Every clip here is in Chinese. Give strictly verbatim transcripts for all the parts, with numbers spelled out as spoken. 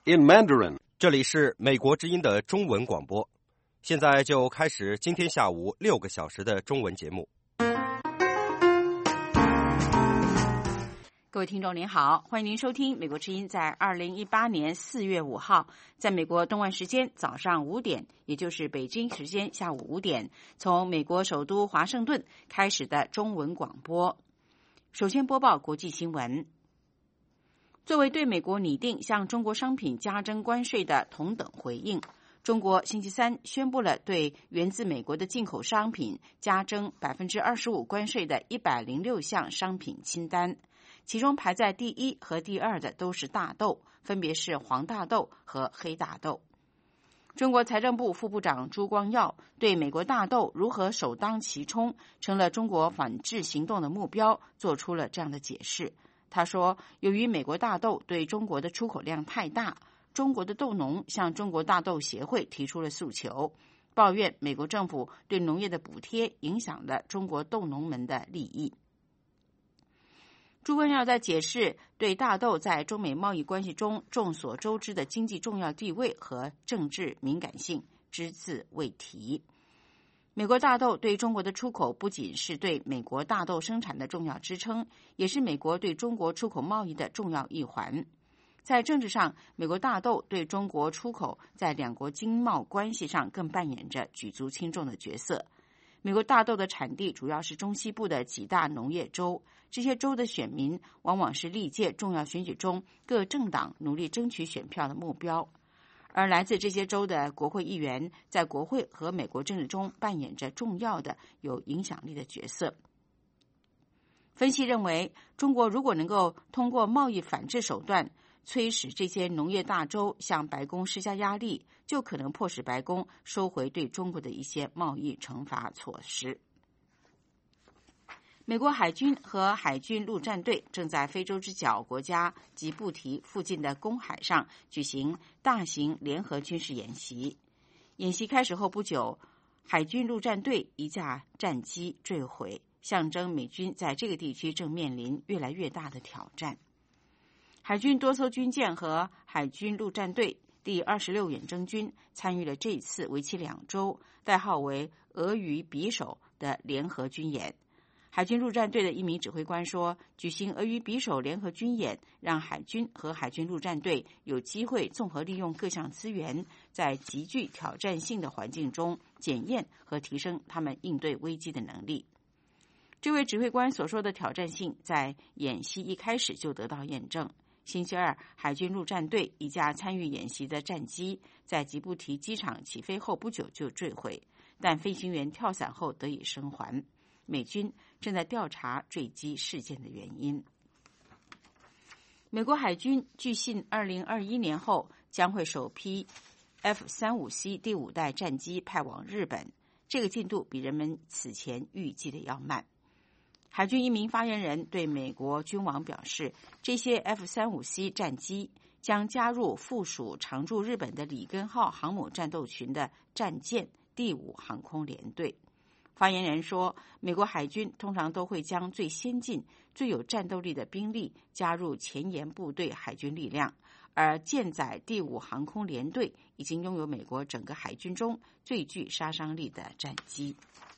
in Mandarin. 这里是美国之音的中文广播，现在就开始今天下午六个小时的中文节目。 各位听众您好，欢迎您收听美国之音在二零一八年四月五号在美国东岸时间早上五点，也就是北京时间下午五点，从美国首都华盛顿开始的中文广播。首先播报国际新闻。作为对美国拟定向中国商品加征关税的同等回应，中国星期三宣布了对源自美国的进口商品加征 百分之二十五 关税的一百零六项商品清单，其中排在第一和第二的都是大豆，分别是黄大豆和黑大豆。中国财政部副部长朱光耀对美国大豆如何首当其冲成了中国反制行动的目标做出了这样的解释。他说，由于美国大豆对中国的出口量太大，中国的豆农向中国大豆协会提出了诉求，抱怨美国政府对农业的补贴影响了中国豆农们的利益。朱光耀在解释对大豆在中美贸易关系中众所周知的经济重要地位和政治敏感性只字未提。美国大豆对中国的出口不仅是对美国大豆生产的重要支撑，也是美国对中国出口贸易的重要一环。在政治上，美国大豆对中国出口在两国经贸关系上更扮演着举足轻重的角色。美国大豆的产地主要是中西部的几大农业州，这些州的选民往往是历届重要选举中各政党努力争取选票的目标，而来自这些州的国会议员在国会和美国政治中扮演着重要的有影响力的角色。分析认为，中国如果能够通过贸易反制手段催使这些农业大州向白宫施加压力，就可能迫使白宫收回对中国的一些贸易惩罚措施。美国海军和海军陆战队正在非洲之角国家吉布提附近的公海上举行大型联合军事演习。演习开始后不久，海军陆战队一架战机坠毁，象征美军在这个地区正面临越来越大的挑战。海军多艘军舰和海军陆战队第二十六远征军参与了这次为期两周、代号为“俄语匕首”的联合军演。海军陆战队的一名指挥官说，举行俄语匕首联合军演让海军和海军陆战队有机会综合利用各项资源，在极具挑战性的环境中检验和提升他们应对危机的能力。这位指挥官所说的挑战性在演习一开始就得到验证。星期二，海军陆战队一架参与演习的战机在吉布提机场起飞后不久就坠毁，但飞行员跳伞后得以生还。美军正在调查坠机事件的原因。美国海军据信二零二一年后将会首批 F 三十五 C 第五代战机派往日本，这个进度比人们此前预计的要慢。海军一名发言人对美国军网表示，这些 F 三十五 C 战机将加入附属常驻日本的里根号航母战斗群的战舰第五航空联队。发言人说，美国海军通常都会将最先进、最有战斗力的兵力加入前沿部队海军力量，而舰载第五航空联队已经拥有美国整个海军中最具杀伤力的战机。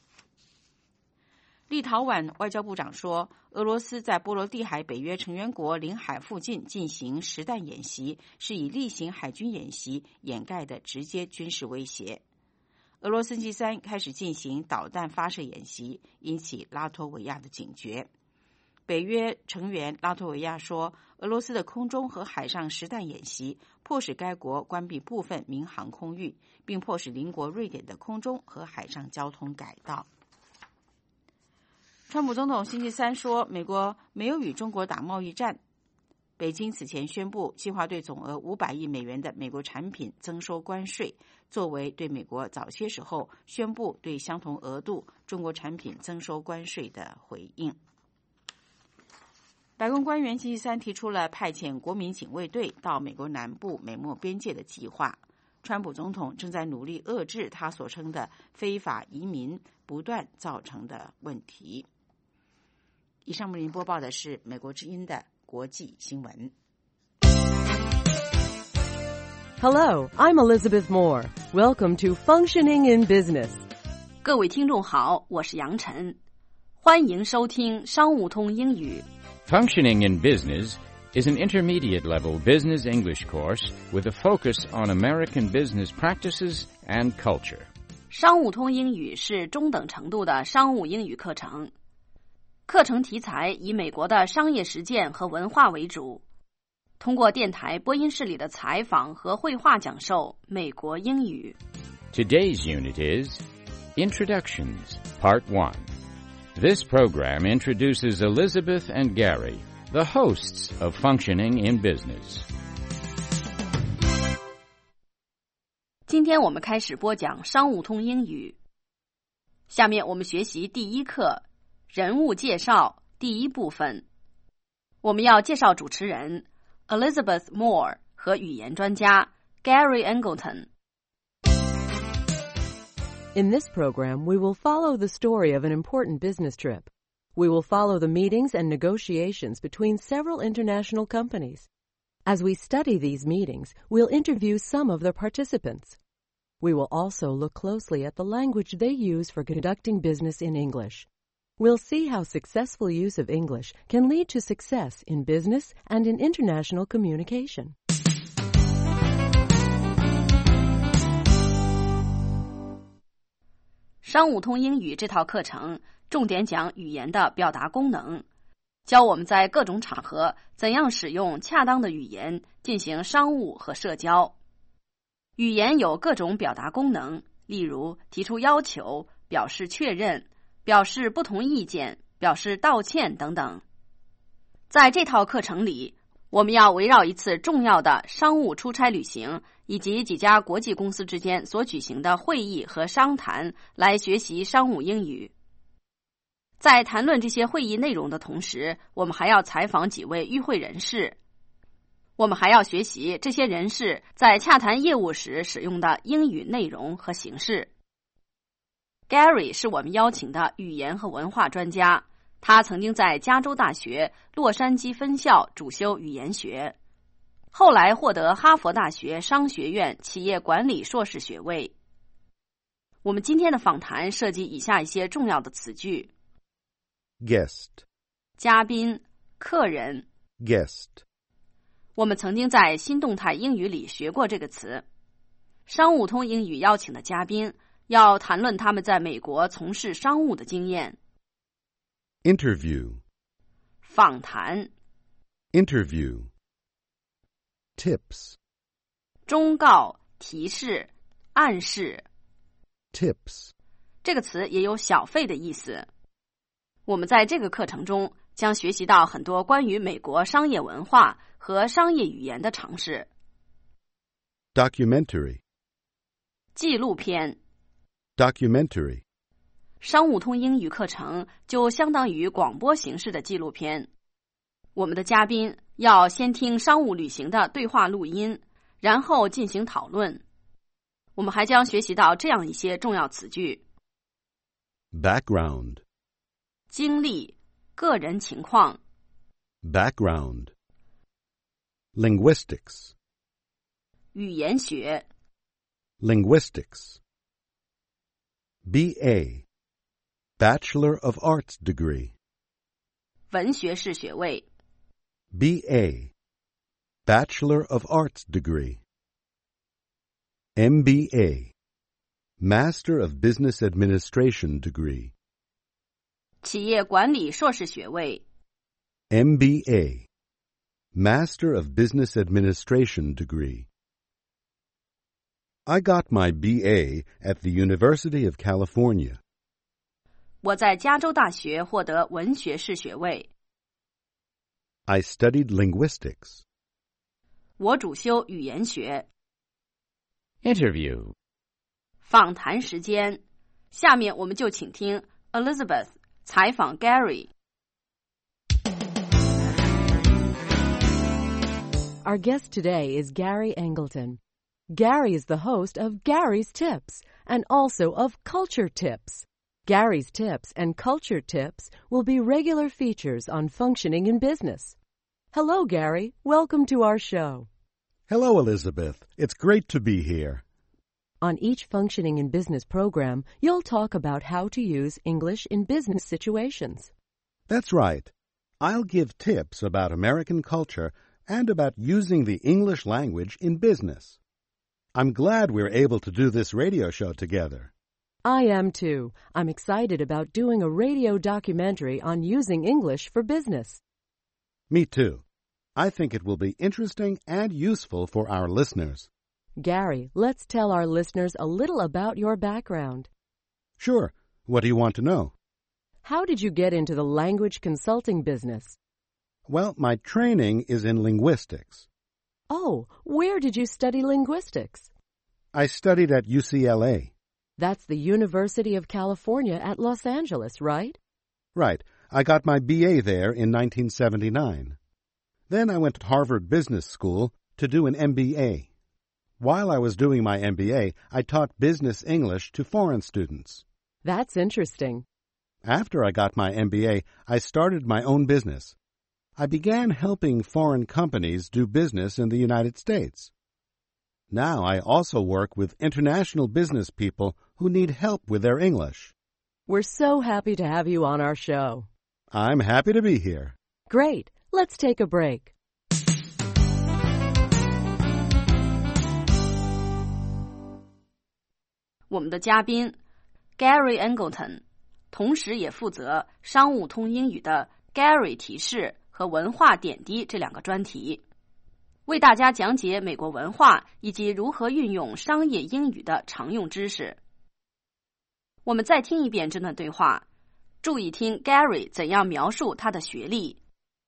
立陶宛外交部长说，俄罗斯在波罗的海北约成员国领海附近进行实弹演习，是以例行海军演习掩盖的直接军事威胁。俄罗斯星期三开始进行导弹发射演习，引起拉脱维亚的警觉。北约成员拉脱维亚说，俄罗斯的空中和海上实弹演习迫使该国关闭部分民航空域，并迫使邻国瑞典的空中和海上交通改道。川普总统星期三说，美国没有与中国打贸易战。北京此前宣布，计划对总额五百亿美元的美国产品增收关税，作为对美国早些时候宣布对相同额度中国产品增收关税的回应。白宫官员星期三提出了派遣国民警卫队到美国南部美墨边界的计划。川普总统正在努力遏制他所称的非法移民不断造成的问题。以上为您播报的是美国之音的国际新闻。 Hello, I'm Elizabeth Moore. Welcome to Functioning in Business. 各位听众好，我是杨晨，欢迎收听商务通英语。 Functioning in Business is an intermediate-level business English course with a focus on American business practices and culture. 商务通英语是中等程度的商务英语课程，课程题材以美国的商业实践和文化为主，通过电台播音室里的采访和绘画讲授美国英语。 Today's unit is Introductions, Part one. This program introduces Elizabeth and Gary, the hosts of Functioning in Business. 今天我们开始播讲商务通英语。下面我们学习第一课，人物介绍第一部分。我们要介绍主持人 Elizabeth Moore 和语言专家 Gary Angleton。In this program, we will follow the story of an important business trip. We will follow the meetings and negotiations between several international companies. As we study these meetings, we'll interview some of their participants. We will also look closely at the language they use for conducting business in English. We'll see how successful use of English can lead to success in business and in international communication. 商务通英语这套课程重点讲语言的表达功能，教我们在各种场合怎样使用恰当的语言进行商务和社交。语言有各种表达功能，例如提出要求、表示确认、表示不同意见、表示道歉等等。在这套课程里，我们要围绕一次重要的商务出差旅行以及几家国际公司之间所举行的会议和商谈来学习商务英语。在谈论这些会议内容的同时，我们还要采访几位与会人士。我们还要学习这些人士在洽谈业务时使用的英语内容和形式。Gary 是我们邀请的语言和文化专家，他曾经在加州大学洛杉矶分校主修语言学，后来获得哈佛大学商学院企业管理硕士学位。我们今天的访谈涉及以下一些重要的词句。 Guest. 嘉宾、客人。 Guest. 我们曾经在新动态英语里学过这个词。商务通英语邀请的嘉宾要谈论他们在美国从事商务的经验。 Interview. 访谈。 Interview. Tips. 忠告、提示、暗示。 Tips. 这个词也有小费的意思。我们在这个课程中将学习到很多关于美国商业文化和商业语言的常识。 Documentary. 纪录片。 Documentary. 商务通英语课程就相当于广播形式的纪录片。我们的嘉宾要先听商务旅行的对话录音，然后进行讨论。我们还将学习到这样一些重要词句。 Background. 经历、个人情况。 Background. Linguistics. 语言学。 Linguistics. B A. Bachelor of Arts degree. 文学士学位。 B A. Bachelor of Arts degree. M B A. Master of Business Administration degree. 企业管理硕士学位。 M B A. Master of Business Administration degree. I got my B A at the University of California. 我在加州大学获得文学士学位。 I studied linguistics. 我主修语言学。 Interview. 访谈时间，下面我们就请听 Elizabeth 采访 Gary。 Our guest today is Gary Angleton. Gary is the host of Gary's Tips and also of Culture Tips. Gary's Tips and Culture Tips will be regular features on Functioning in Business. Hello, Gary. Welcome to our show. Hello, Elizabeth. It's great to be here. On each Functioning in Business program, you'll talk about how to use English in business situations. That's right. I'll give tips about American culture and about using the English language in business. I'm glad we're able to do this radio show together. I am too. I'm excited about doing a radio documentary on using English for business. Me too. I think it will be interesting and useful for our listeners. Gary, let's tell our listeners a little about your background. Sure. What do you want to know? How did you get into the language consulting business? Well, my training is in linguistics. Oh, where did you study linguistics? I studied at U C L A. That's the University of California at Los Angeles, right? Right. I got my B A there in nineteen seventy-nine. Then I went to Harvard Business School to do an M B A. While I was doing my M B A, I taught business English to foreign students. That's interesting. After I got my M B A, I started my own business. I began helping foreign companies do business in the United States. Now I also work with international business people who need help with their English. We're so happy to have you on our show. I'm happy to be here. Great. Let's take a break. 我们的嘉宾 Gary Angleton， 同时也负责商务通英语的 Gary 提示和文化点滴这两个专题，为大家讲解美国文化以及如何运用商业英语的常用知识。我们再听一遍这段对话，注意听 Gary 怎样描述他的学历。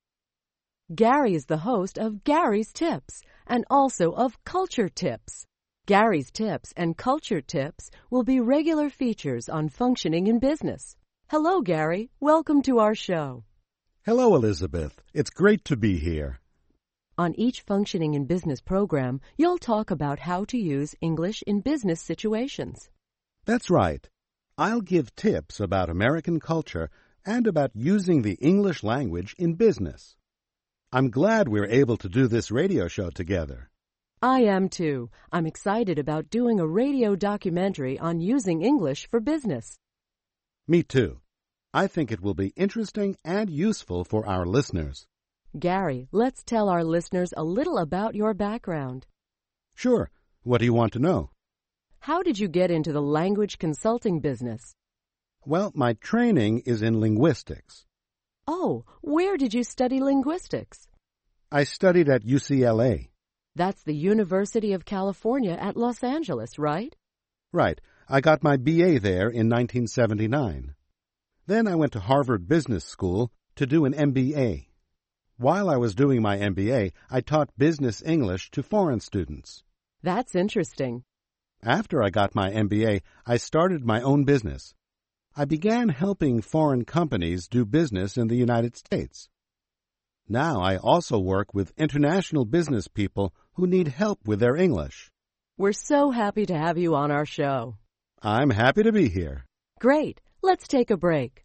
Gary is the host of Gary's Tips and also of Culture Tips. Gary's Tips and Culture Tips will be regular features on Functioning in Business. Hello, Gary. Welcome to our show. Hello, Elizabeth. It's great to be here. On each Functioning in Business program, you'll talk about how to use English in business situations. That's right. I'll give tips about American culture and about using the English language in business. I'm glad we're able to do this radio show together. I am too. I'm excited about doing a radio documentary on using English for business. Me too. I think it will be interesting and useful for our listeners. Gary, let's tell our listeners a little about your background. Sure. What do you want to know? How did you get into the language consulting business? Well, my training is in linguistics. Oh, where did you study linguistics? I studied at U C L A. That's the University of California at Los Angeles, right? Right. I got my B A there in nineteen seventy-nine. Then I went to Harvard Business School to do an M B A. While I was doing my M B A, I taught business English to foreign students. That's interesting. After I got my M B A, I started my own business. I began helping foreign companies do business in the United States. Now I also work with international business people who need help with their English. We're so happy to have you on our show. I'm happy to be here. Great. Let's take a break.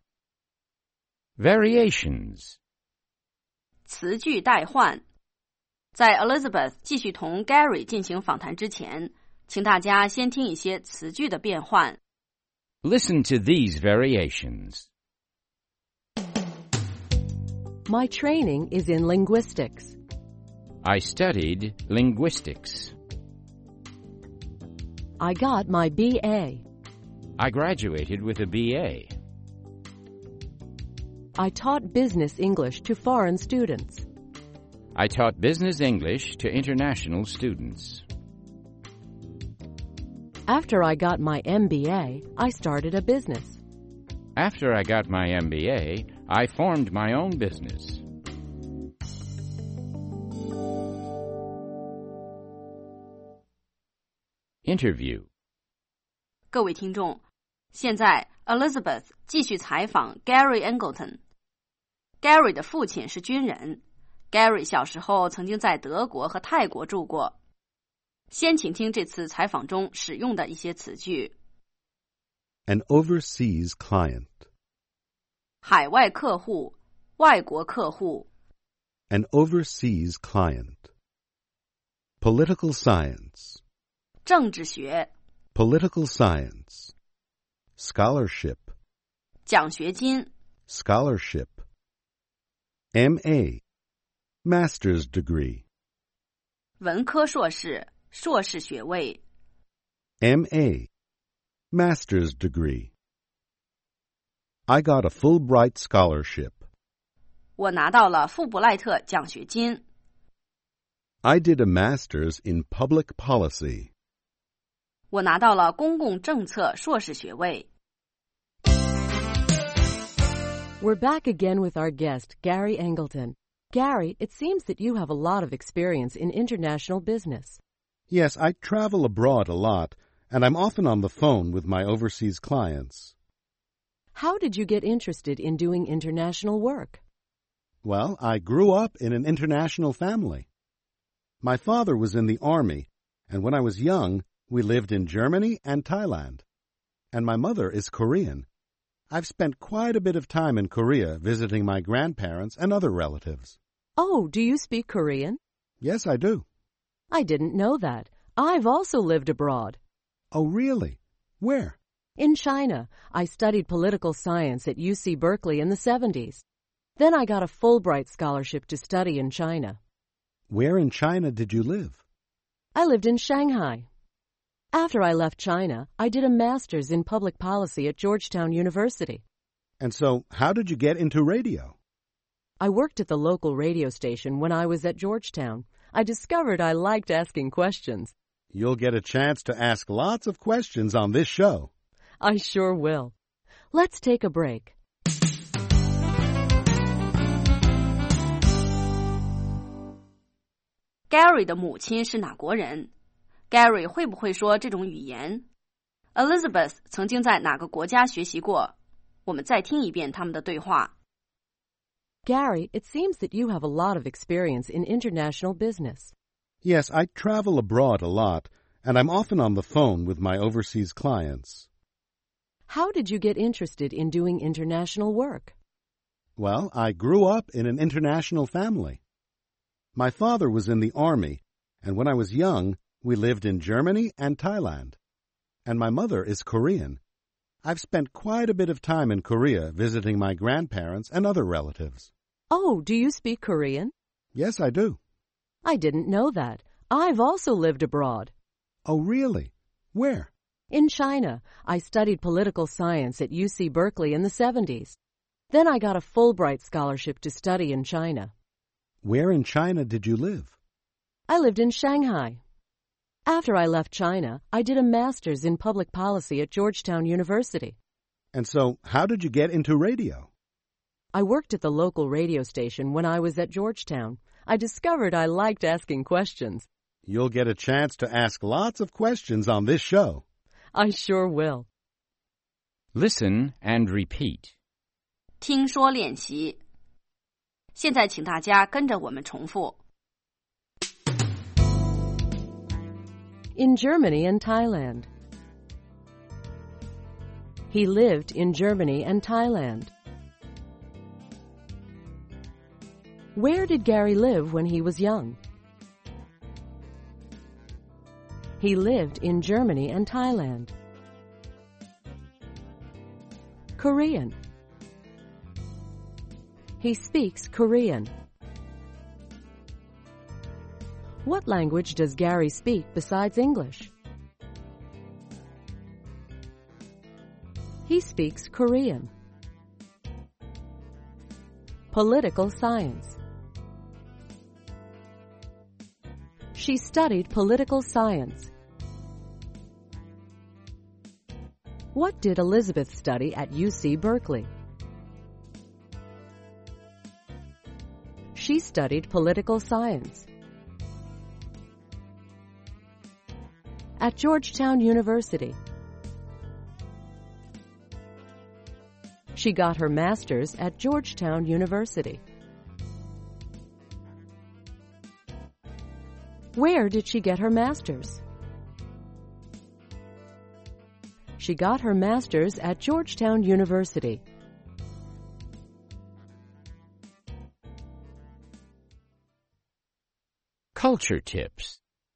Variations. 词句代换。在 Elizabeth 继续同 Gary 进行访谈之前，请大家先听一些词句的变换。 Listen to these variations. My training is in linguistics. I studied linguistics. I got my B A. I graduated with a B A. I taught business English to foreign students. I taught business English to international students. After I got my M B A, I started a business. After I got my M B A, I formed my own business. Interview. 各位听众，现在 Elizabeth 继续采访 Gary Angleton。Gary 的父亲是军人， Gary 小时候曾经在德国和泰国住过。先请听这次采访中使用的一些词句。 An overseas client. 海外客户，外国客户。 An overseas client. Political science. 政治学、 Political science. Scholarship. 奖学金、 Scholarship. M A. Master's degree. 文科硕士、硕士学位、 M A. Master's degree. I got a Fulbright scholarship. 我拿到了富布莱特奖学金。 I did a master's in public policy. 我拿到了公共政策硕士学位。 We're back again with our guest, Gary Angleton. Gary, it seems that you have a lot of experience in international business. Yes, I travel abroad a lot, and I'm often on the phone with my overseas clients. How did you get interested in doing international work? Well, I grew up in an international family. My father was in the army, and when I was young, we lived in Germany and Thailand. And my mother is Korean. I've spent quite a bit of time in Korea visiting my grandparents and other relatives. Oh, do you speak Korean? Yes, I do. I didn't know that. I've also lived abroad. Oh, really? Where? In China, I studied political science at U C Berkeley in the seventies. Then I got a Fulbright scholarship to study in China. Where in China did you live? I lived in Shanghai. After I left China, I did a master's in public policy at Georgetown University. And so, how did you get into radio? I worked at the local radio station when I was at Georgetown. I discovered I liked asking questions. You'll get a chance to ask lots of questions on this show. I sure will. Let's take a break. Gary 的母亲是哪国人？ Gary 会不会说这种语言？ Elizabeth 曾经在哪个国家学习过？我们再听一遍他们的对话。 Gary, it seems that you have a lot of experience in international business. Yes, I travel abroad a lot, and I'm often on the phone with my overseas clients. How did you get interested in doing international work? Well, I grew up in an international family. My father was in the army, and when I was young, we lived in Germany and Thailand. And my mother is Korean. I've spent quite a bit of time in Korea visiting my grandparents and other relatives. Oh, do you speak Korean? Yes, I do. I didn't know that. I've also lived abroad. Oh, really? Where? In China, I studied political science at U C Berkeley in the seventies. Then I got a Fulbright scholarship to study in China. Where in China did you live? I lived in Shanghai. After I left China, I did a master's in public policy at Georgetown University. And so, how did you get into radio? I worked at the local radio station when I was at Georgetown. I discovered I liked asking questions. You'll get a chance to ask lots of questions on this show. I sure will. Listen and repeat. 听说练习。现在请大家跟着我们重复。 In Germany and Thailand. He lived in Germany and Thailand. Where did Gary live when he was young? He lived in Germany and Thailand. Korean. He speaks Korean. What language does Gary speak besides English? He speaks Korean. Political science. She studied political science. What did Elizabeth study at U C Berkeley? She studied political science. At Georgetown University. She got her master's at Georgetown University. Where did she get her master's? She got her master's at Georgetown University. Culture tips.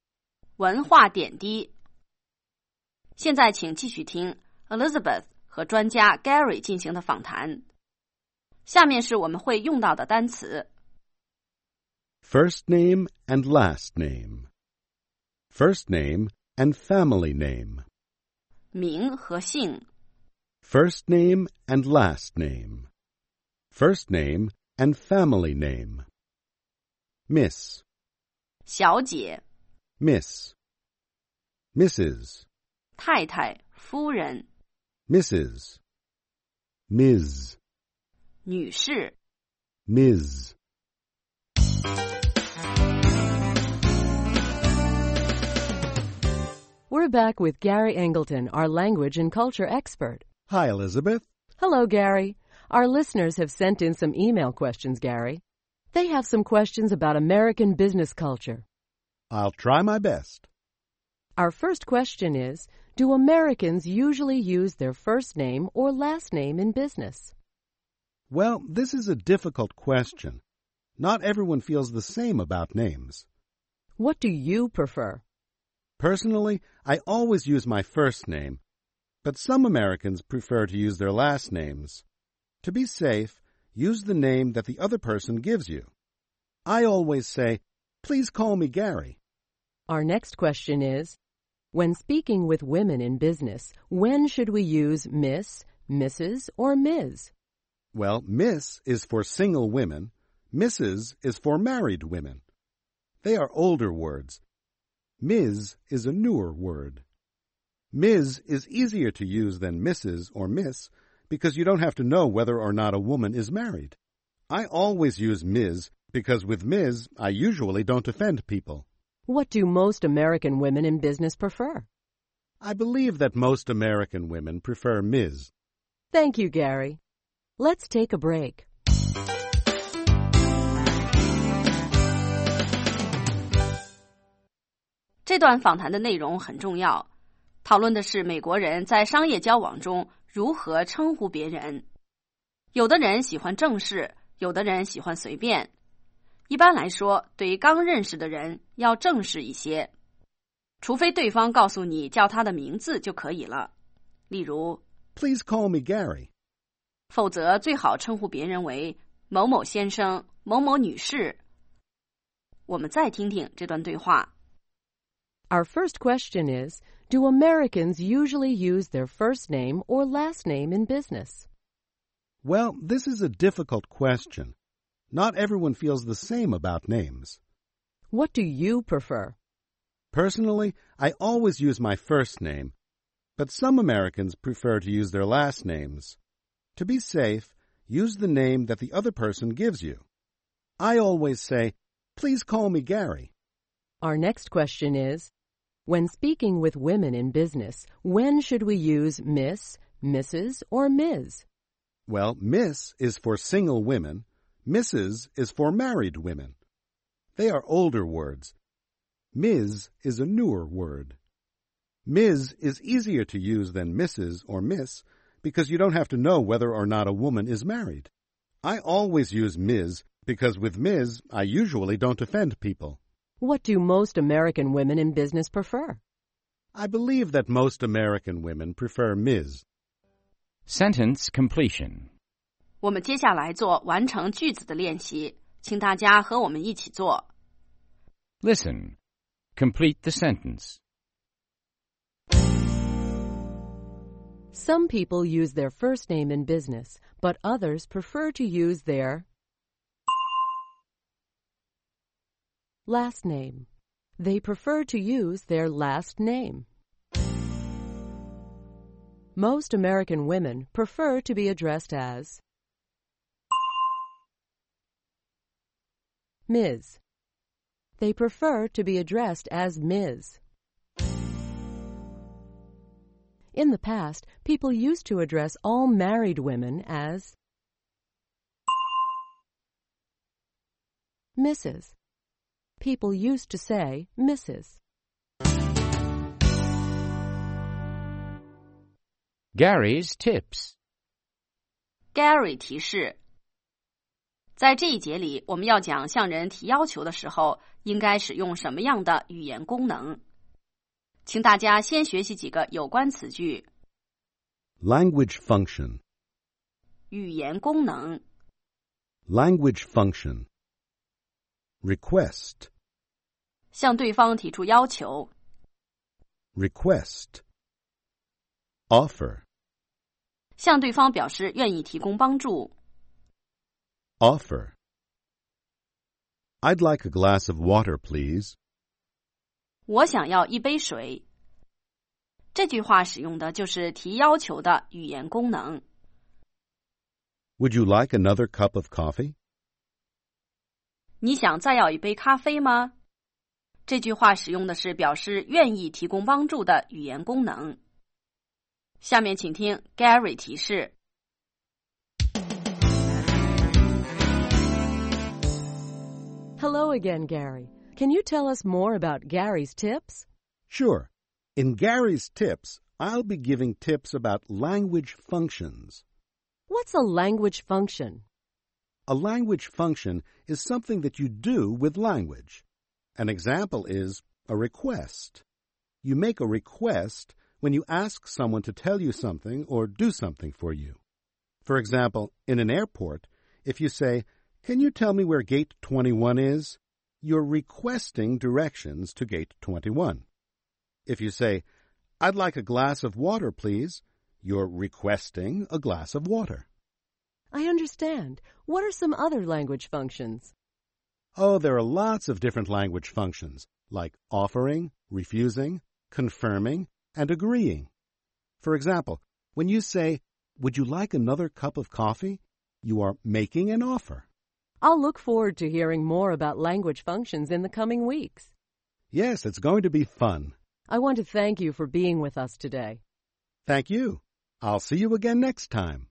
文化点滴。现在请继续听 Elizabeth 和专家 Gary 进行的访谈。下面是我们会用到的单词。 First name and last name. First name and family name. 名和姓。 First name and last name. First name and family name. Miss. 小姐。 Miss. Missus. 太太、夫人。 Missus. Miz. 女士。 Miz. We're back with Gary Angleton, our language and culture expert. Hi, Elizabeth. Hello, Gary. Our listeners have sent in some email questions, Gary. They have some questions about American business culture. I'll try my best. Our first question is, do Americans usually use their first name or last name in business? Well, this is a difficult question. Not everyone feels the same about names. What do you prefer? Personally, I always use my first name, but some Americans prefer to use their last names. To be safe, use the name that the other person gives you. I always say, "Please call me Gary." Our next question is, when speaking with women in business, when should we use Miss, Missus, or Miz? Well, Miss is for single women. Missus is for married women. They are older words. Miz is a newer word. Miz is easier to use than Missus or Miss because you don't have to know whether or not a woman is married. I always use Miz because with Miz, I usually don't offend people. What do most American women in business prefer? I believe that most American women prefer Miz. Thank you, Gary. Let's take a break. 《这段访谈的内容很重要，讨论的是美国人在商业交往中如何称呼别人。有的人喜欢正式，有的人喜欢随便。一般来说，对于刚认识的人要正式一些，除非对方告诉你叫他的名字就可以了。例如 Please call me Gary. 否则最好称呼别人为某某先生、某某女士。我们再听听这段对话。 Our first question is, do Americans usually use their first name or last name in business? Well, this is a difficult question. Not everyone feels the same about names. What do you prefer? Personally, I always use my first name, but some Americans prefer to use their last names. To be safe, use the name that the other person gives you. I always say, "Please call me Gary." Our next question is, when speaking with women in business, when should we use Miss, Missus, or Miz? Well, Miss is for single women. Missus is for married women. They are older words. Miz is a newer word. Miz is easier to use than Missus or Miss because you don't have to know whether or not a woman is married. I always use Miz because with Miz, I usually don't offend people. What do most American women in business prefer? I believe that most American women prefer Miz. Sentence completion. 我们接下来做完成句子的练习，请大家和我们一起做。 Listen. Complete the sentence. Some people use their first name in business, but others prefer to use their last name. They prefer to use their last name. Most American women prefer to be addressed as Miz. They prefer to be addressed as Miz. In the past, people used to address all married women as Missus People used to say Missus Gary's tips. Gary 提示，在这一节里，我们要讲向人提要求的时候，应该使用什么样的语言功能。 请大家先学习几个有关词句。 Language function. 语言功能， Language function. Request. 向对方提出要求， Request. Offer. 向对方表示愿意提供帮助。 Offer. I'd like a glass of water, please. 我想要一杯水。这句话使用的就是提要求的语言功能。 Would you like another cup of coffee? 你想再要一杯咖啡吗？这句话使用的是表示愿意提供帮助的语言功能。下面请听 Gary 提示。 Hello again, Gary. Can you tell us more about Gary's tips? Sure. In Gary's tips, I'll be giving tips about language functions. What's a language function? A language function is something that you do with language. An example is a request. You make a request when you ask someone to tell you something or do something for you. For example, in an airport, if you say, "Can you tell me where gate twenty-one is?" you're requesting directions to gate twenty-one. If you say, "I'd like a glass of water, please," you're requesting a glass of water. I understand. What are some other language functions? Oh, there are lots of different language functions, like offering, refusing, confirming, and agreeing. For example, when you say, "Would you like another cup of coffee?" you are making an offer. I'll look forward to hearing more about language functions in the coming weeks. Yes, it's going to be fun. I want to thank you for being with us today. Thank you. I'll see you again next time.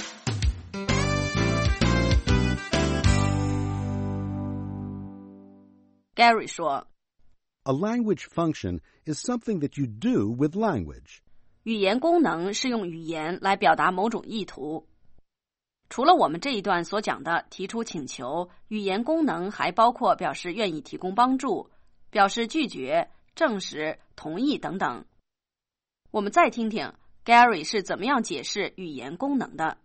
Gary 说， A language function is something that you do with language. 语言功能是用语言来表达某种意图。除了我们这一段所讲的提出请求，语言功能还包括表示愿意提供帮助、表示拒绝、证实、同意等等。我们再听听 Gary 是怎么样解释语言功能的。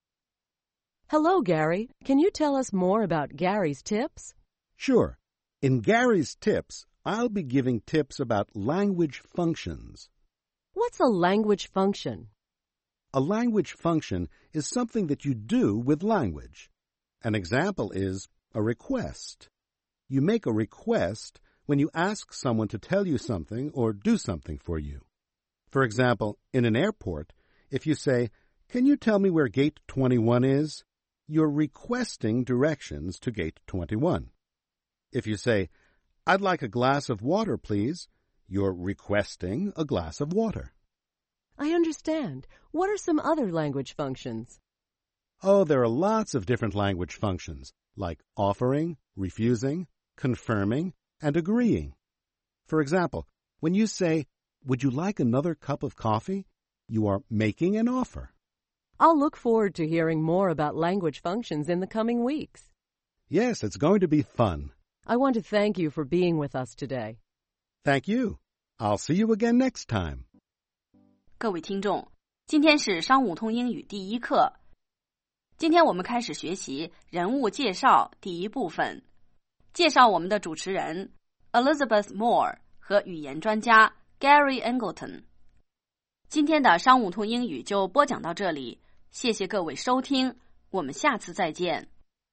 Hello, Gary. Can you tell us more about Gary's tips? Sure. In Gary's tips, I'll be giving tips about language functions. What's a language function? A language function is something that you do with language. An example is a request. You make a request when you ask someone to tell you something or do something for you. For example, in an airport, if you say, "Can you tell me where gate twenty-one is?" you're requesting directions to gate twenty-one. If you say, "I'd like a glass of water, please," you're requesting a glass of water. I understand. What are some other language functions? Oh, there are lots of different language functions, like offering, refusing, confirming, and agreeing. For example, when you say, "Would you like another cup of coffee?" you are making an offer. I'll look forward to hearing more about language functions in the coming weeks. Yes, it's going to be fun. I want to thank you for being with us today. Thank you. I'll see you again next time. 各位听众，今天是商务通英语第一课。今天我们开始学习人物介绍第一部分，介绍我们的主持人 Elizabeth Moore 和语言专家 Gary Angleton。今天的商务通英语就播讲到这里，谢谢各位收听，我们下次再见。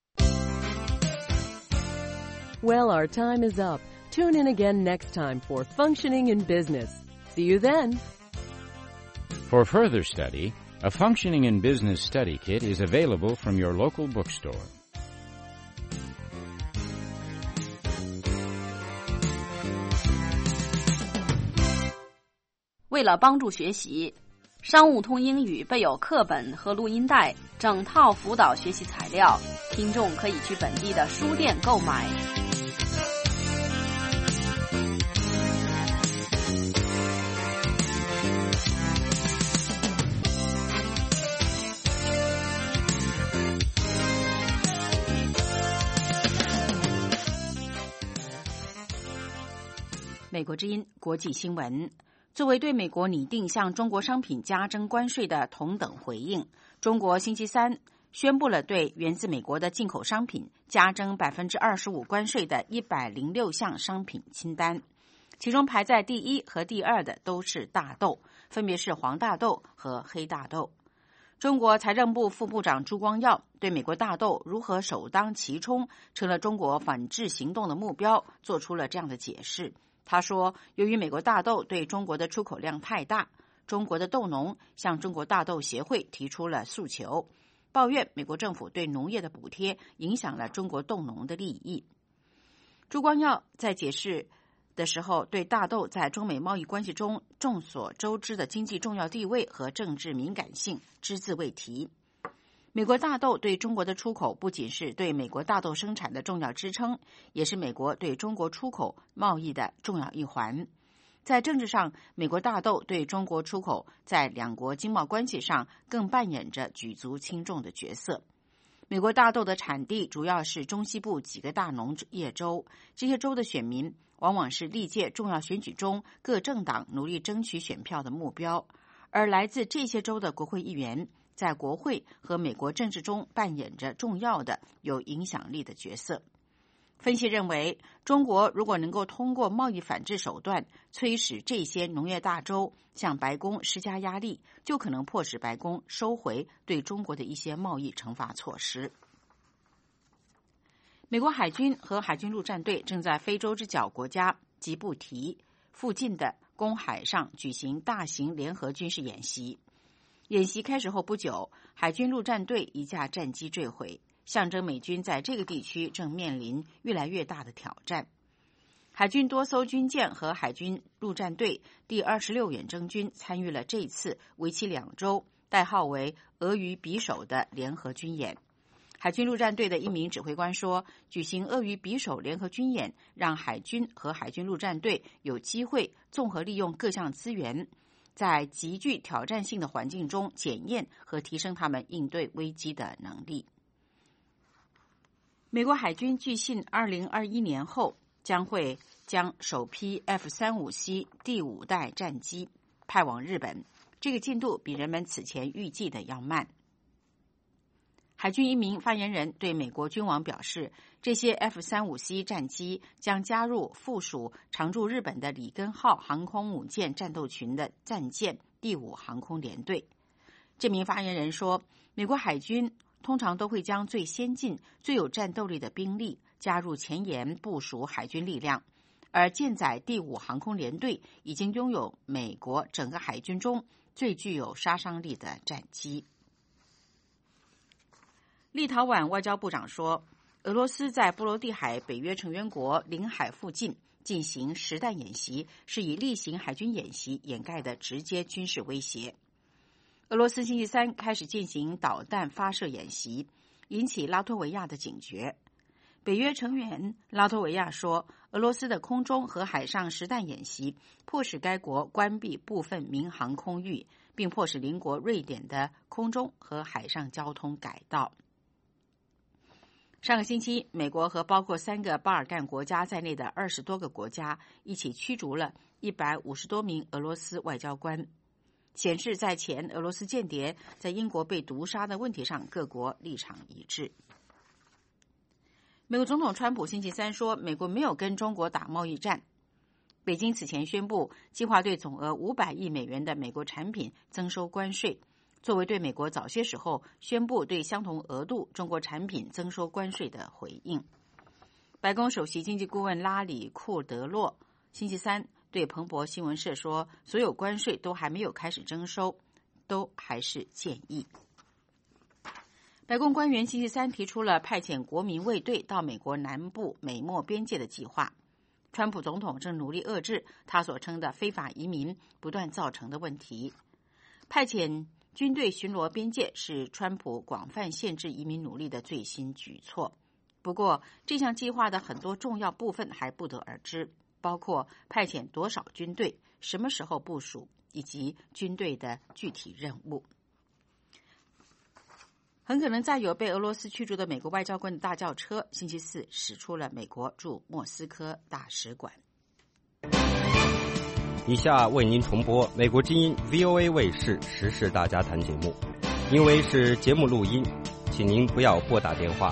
Well, our time is up. Tune in again next time for Functioning in Business. See you then. For further study, a Functioning in Business study kit is available from your local bookstore. 为了帮助学习，商务通英语备有课本和录音带，整套辅导学习材料，听众可以去本地的书店购买。 美国之音国际新闻。 作为对美国拟定向中国商品加征关税的同等回应，中国星期三宣布了对源自美国的进口商品加征 百分之二十五 关税的一百零六项商品清单，其中排在第一和第二的都是大豆，分别是黄大豆和黑大豆。中国财政部副部长朱光耀对美国大豆如何首当其冲成了中国反制行动的目标做出了这样的解释。他说，由于美国大豆对中国的出口量太大，中国的豆农向中国大豆协会提出了诉求，抱怨美国政府对农业的补贴影响了中国豆农的利益。朱光耀在解释的时候，对大豆在中美贸易关系中众所周知的经济重要地位和政治敏感性只字未提。美国大豆对中国的出口不仅是对美国大豆生产的重要支撑，也是美国对中国出口贸易的重要一环。在政治上，美国大豆对中国出口在两国经贸关系上更扮演着举足轻重的角色。美国大豆的产地主要是中西部几个大农业州，这些州的选民往往是历届重要选举中各政党努力争取选票的目标，而来自这些州的国会议员在国会和美国政治中扮演着重要的有影响力的角色。分析认为，中国如果能够通过贸易反制手段催使这些农业大州向白宫施加压力，就可能迫使白宫收回对中国的一些贸易惩罚措施。美国海军和海军陆战队正在非洲之角国家吉布提附近的公海上举行大型联合军事演习。演习开始后不久，海军陆战队一架战机坠毁，象征美军在这个地区正面临越来越大的挑战。海军多艘军舰和海军陆战队第二十六远征军参与了这次为期两周、代号为“鳄鱼匕首”的联合军演。海军陆战队的一名指挥官说，举行鳄鱼匕首联合军演让海军和海军陆战队有机会综合利用各项资源，在极具挑战性的环境中检验和提升他们应对危机的能力。美国海军据信二零二一年后将会将首批 F 三十五 C 第五代战机派往日本，这个进度比人们此前预计的要慢。海军一名发言人对美国军网表示，这些 F 三十五 C 战机将加入附属常驻日本的里根号航空母舰战斗群的战舰第五航空联队。这名发言人说，美国海军通常都会将最先进、最有战斗力的兵力加入前沿部署海军力量，而舰载第五航空联队已经拥有美国整个海军中最具有杀伤力的战机。立陶宛外交部长说，俄罗斯在波罗的海北约成员国领海附近进行实弹演习，是以例行海军演习掩盖的直接军事威胁。俄罗斯星期三开始进行导弹发射演习，引起拉脱维亚的警觉。北约成员拉脱维亚说，俄罗斯的空中和海上实弹演习迫使该国关闭部分民航空域，并迫使邻国瑞典的空中和海上交通改道。上个星期，美国和包括三个巴尔干国家在内的二十多个国家一起驱逐了一百五十多名俄罗斯外交官，显示在前俄罗斯间谍在英国被毒杀的问题上，各国立场一致。美国总统川普星期三说，美国没有跟中国打贸易战。北京此前宣布，计划对总额五百亿美元的美国产品增收关税，作为对美国早些时候宣布对相同额度中国产品增收关税的回应。白宫首席经济顾问拉里·库德洛星期三对彭博新闻社说，所有关税都还没有开始征收，都还是建议。白宫官员星期三提出了派遣国民卫队到美国南部美墨边界的计划。川普总统正努力遏制他所称的非法移民不断造成的问题。派遣军队巡逻边界是川普广泛限制移民努力的最新举措。不过，这项计划的很多重要部分还不得而知，包括派遣多少军队、什么时候部署，以及军队的具体任务。很可能载有被俄罗斯驱逐的美国外交官的大轿车，星期四驶出了美国驻莫斯科大使馆。 以下为您重播美国之音 V O A 卫视时事大家谈节目，因为是节目录音，请您不要拨打电话。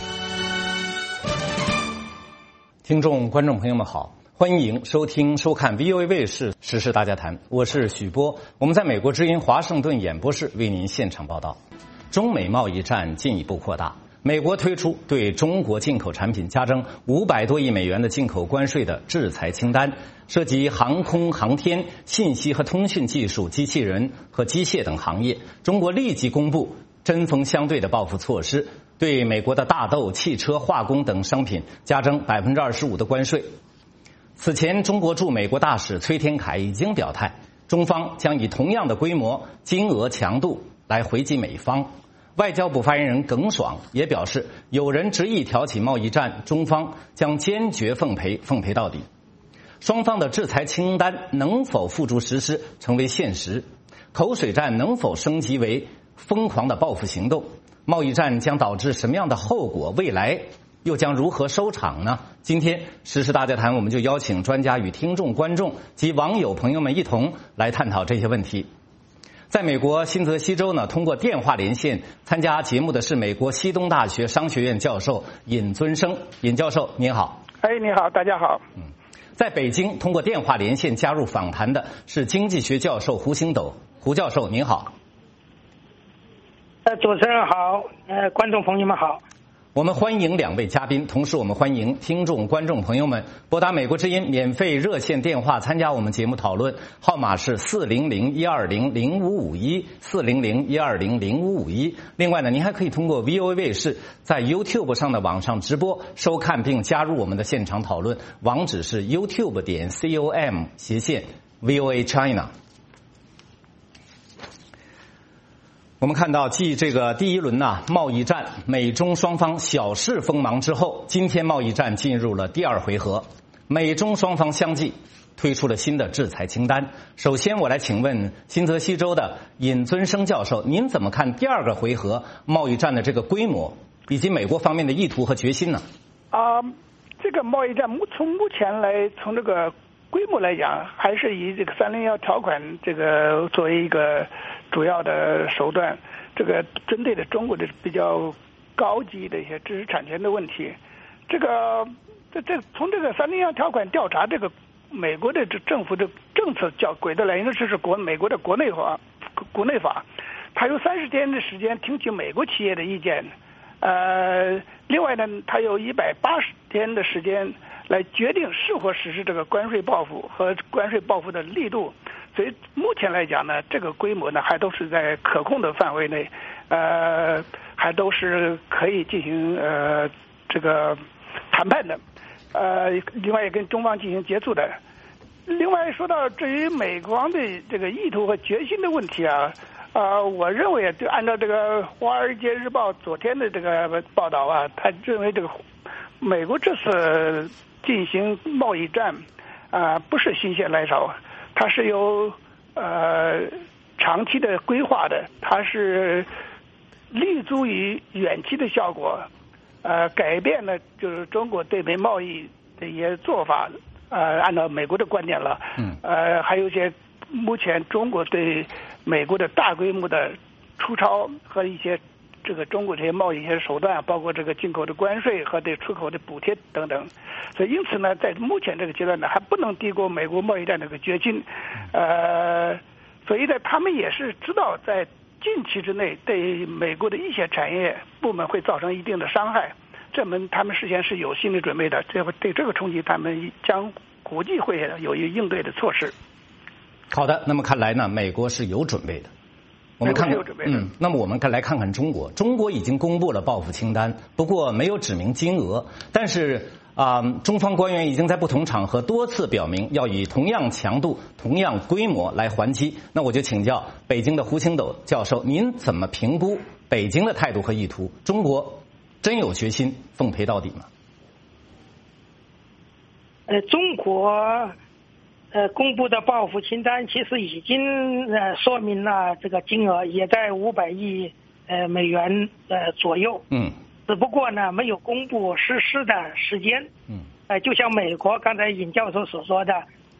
听众观众朋友们好，欢迎收听收看 V O A 卫视时事大家谈，我是许波，我们在美国之音华盛顿演播室为您现场报道。中美贸易战进一步扩大，美国推出对中国进口产品加征五百多亿美元的进口关税的制裁清单，涉及航空航天、信息和通讯技术、机器人和机械等行业。中国立即公布针锋相对的报复措施，对美国的大豆、汽车、化工等商品加征百分之二十五的关税。此前，中国驻美国大使崔天凯已经表态，中方将以同样的规模、金额、强度来回击美方。外交部发言人耿爽也表示，有人执意挑起贸易战，中方将坚决奉陪，奉陪到底。双方的制裁清单能否付诸实施，成为现实？口水战能否升级为疯狂的报复行动？贸易战将导致什么样的后果？未来又将如何收场呢？今天时事大家谈，我们就邀请专家与听众、观众及网友朋友们一同来探讨这些问题。在美国新泽西州呢，通过电话连线参加节目的是美国西东大学商学院教授尹尊生。尹教授您好。 哎，你好，大家好。 嗯，在北京通过电话连线加入访谈的是经济学教授胡星斗。胡教授您好。 呃，主持人好，呃，观众朋友们好。 我们欢迎两位嘉宾，同时我们欢迎听众、观众朋友们拨打美国之音免费热线电话参加我们节目讨论，号码是四零零一二零零五五一四零零一二零零五五一。另外呢，您还可以通过 V O A 卫视在 YouTube 上的网上直播收看并加入我们的现场讨论，网址是 YouTube 点 com 斜线 V O A China。我们看到，继这个第一轮呢、啊、贸易战，美中双方小试锋芒之后，今天贸易战进入了第二回合，美中双方相继推出了新的制裁清单。首先，我来请问新泽西州的尹尊生教授，您怎么看第二个回合贸易战的这个规模，以及美国方面的意图和决心呢？ 啊、呃，这个贸易战目从目前来从这个规模来讲，还是以这个三零一条款这个作为一个主要的手段，这个针对的中国的比较高级的一些知识产权的问题，这个这这从这个三零一条款调查这个美国的这政府的政策叫轨道来源，这是国美国的国内法，国内法，它有三十天的时间听取美国企业的意见，呃，另外呢，它有一百八十天的时间来决定是否实施这个关税报复和关税报复的力度。所以目前来讲呢，这个规模呢还都是在可控的范围内，呃，还都是可以进行呃这个谈判的，呃，另外也跟中方进行接触的。另外说到至于美方的这个意图和决心的问题啊，呃，我认为就按照这个《华尔街日报》昨天的这个报道啊，他认为这个美国这次进行贸易战啊、呃，不是心血来潮。它是有呃长期的规划的，它是立足于远期的效果，呃，改变了就是中国对美贸易的一些做法，呃，按照美国的观点了，嗯，呃，还有一些目前中国对美国的大规模的出超和一些这个中国这些贸易一些手段，包括这个进口的关税和对出口的补贴等等，所以因此呢，在目前这个阶段呢，还不能低估美国贸易战这个决心，呃，所以呢，他们也是知道在近期之内对美国的一些产业部门会造成一定的伤害，这门他们事先是有心理准备的，这对这个冲击他们将估计会有一应对的措施。 好的，那么看来呢，美国是有准备的。我们看看，嗯，那么我们来看看中国。中国已经公布了报复清单，不过没有指明金额。但是啊、呃，中方官员已经在不同场合多次表明要以同样强度、同样规模来还击。那我就请教北京的胡星斗教授，您怎么评估北京的态度和意图？中国真有决心奉陪到底吗？ 呃，中国。呃，公布的报复清单其实已经呃说明了这个金额也在五百亿呃美元呃左右。嗯。只不过呢，没有公布实施的时间。嗯。呃，就像美国刚才尹教授所说的，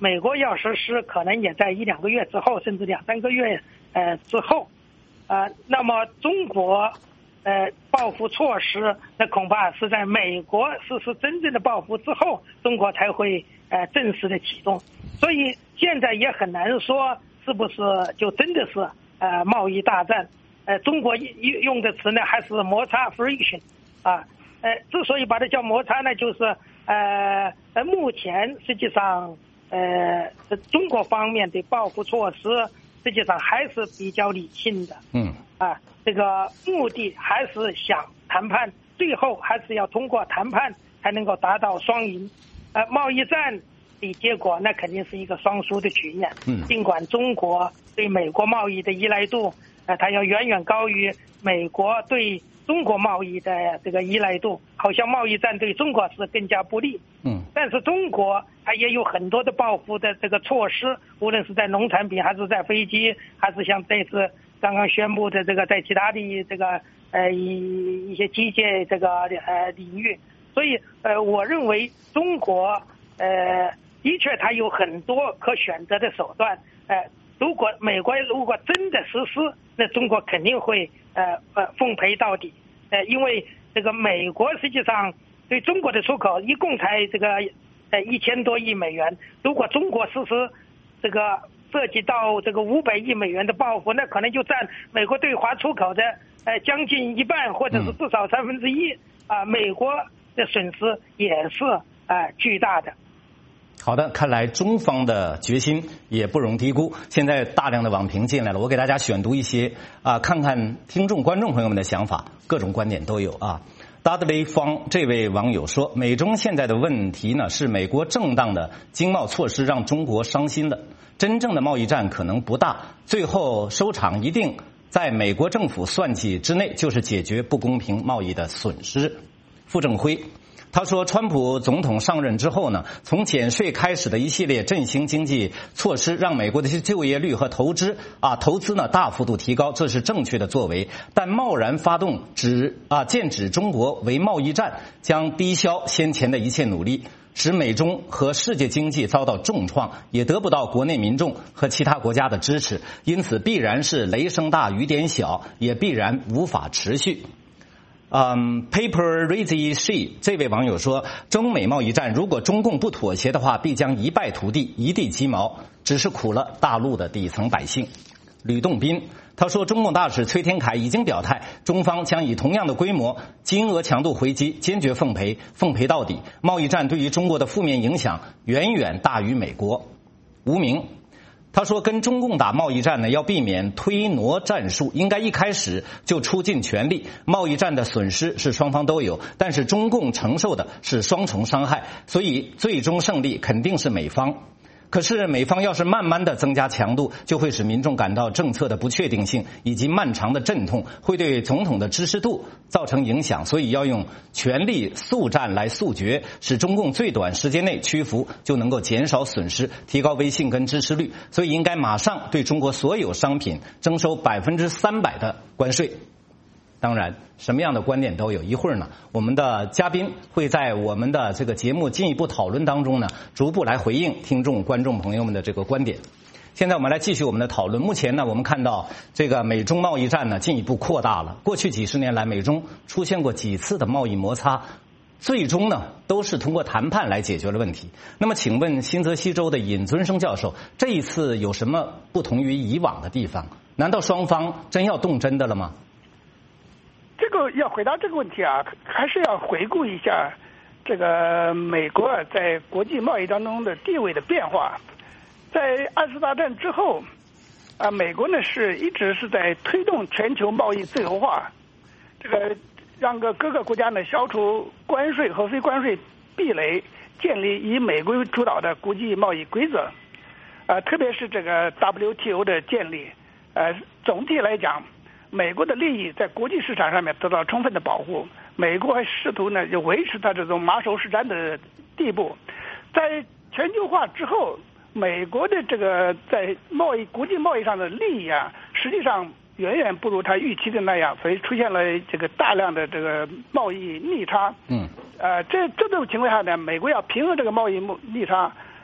美国要实施，可能也在一两个月之后，甚至两三个月呃之后，呃，那么中国呃报复措施，那恐怕是在美国实施真正的报复之后，中国才会呃正式的启动。所以现在也很难说是不是就真的是呃贸易大战。呃，中国用的词呢还是摩擦 friction 啊，呃，之所以把它叫摩擦呢，就是呃呃目前实际上呃中国方面的报复措施实际上还是比较理性的，嗯啊，这个目的还是想谈判，最后还是要通过谈判才能够达到双赢。呃，贸易战的结果那肯定是一个双输的局面，嗯，尽管中国对美国贸易的依赖度。呃，它要远远高于美国对中国贸易的这个依赖度，好像贸易战对中国是更加不利。嗯，但是中国它也有很多的报复的这个措施，无论是在农产品，还是在飞机，还是像这次刚刚宣布的这个在其他的这个呃一一些机械这个呃领域。所以呃，我认为中国呃的确它有很多可选择的手段。呃，如果美国如果真的实施，那中国肯定会呃呃奉陪到底，呃，因为这个美国实际上对中国的出口一共才这个呃一千多亿美元，如果中国实施这个涉及到这个五百亿美元的报复，那可能就占美国对华出口的呃将近一半，或者是至少三分之一啊、呃，美国的损失也是呃巨大的。 好的，看来中方的决心也不容低估。现在大量的网评进来了，我给大家选读一些啊，看看听众观众朋友们的想法，各种观点都有啊。达德雷方这位网友说，美中现在的问题呢，是美国正当的经贸措施让中国伤心了，真正的贸易战可能不大，最后收场一定在美国政府算计之内，就是解决不公平贸易的损失。傅正辉他说，川普总统上任之后呢，从减税开始的一系列振兴经济措施，让美国的就业率和投资啊投资呢大幅度提高，这是正确的作为。但贸然发动指啊剑指中国为贸易战，将抵消先前的一切努力，使美中和世界经济遭到重创，也得不到国内民众和其他国家的支持，因此必然是雷声大雨点小，也必然无法持续。嗯 ，Paper Razy She 这位网友说，中美贸易战如果中共不妥协的话，必将一败涂地，一地鸡毛，只是苦了大陆的底层百姓。吕洞宾他说，中共大使崔天凯已经表态，中方将以同样的规模、金额强度回击，坚决奉陪，奉陪到底。贸易战对于中国的负面影响远远大于美国。吴明他说，跟中共打贸易战呢，要避免推挪战术，应该一开始就出尽全力。贸易战的损失是双方都有，但是中共承受的是双重伤害，所以最终胜利肯定是美方。可是美方要是慢慢的增加强度，就会使民众感到政策的不确定性以及漫长的阵痛，会对总统的支持度造成影响，所以要用全力速战来速决，使中共最短时间内屈服，就能够减少损失，提高威信跟支持率。所以应该马上对中国所有商品征收百分之三百的关税。当然什么样的观点都有，一会儿呢我们的嘉宾会在我们的这个节目进一步讨论当中呢，逐步来回应听众观众朋友们的这个观点。现在我们来继续我们的讨论。目前呢我们看到这个美中贸易战呢进一步扩大了，过去几十年来美中出现过几次的贸易摩擦，最终呢都是通过谈判来解决了问题。那么请问新泽西州的尹尊生教授，这一次有什么不同于以往的地方？难道双方真要动真的了吗？ 这个要回答这个问题啊，还是要回顾一下这个美国在国际贸易当中的地位的变化。在二次大战之后啊，美国呢是一直是在推动全球贸易自由化，这个让各各个国家呢消除关税和非关税壁垒，建立以美国为主导的国际贸易规则。呃，特别是这个 W T O 的建立，呃，总体来讲，美国的利益在国际市场上面得到充分的保护，美国还试图呢就维持它这种马首是瞻的地步。在全球化之后，美国的这个在贸易国际贸易上的利益啊，实际上远远不如他预期的那样，所以出现了这个大量的这个贸易逆差。嗯，呃，这这种情况下呢，美国要平衡这个贸易逆差，